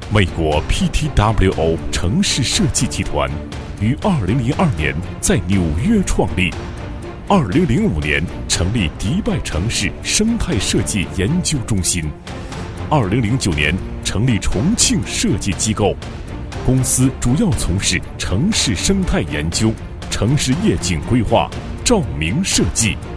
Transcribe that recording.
美国 PTWO 城市设计集团于2002年在纽约创立，2005年成立迪拜城市生态设计研究中心，2009年成立重庆设计机构。公司主要从事城市生态研究、城市夜景规划、照明设计、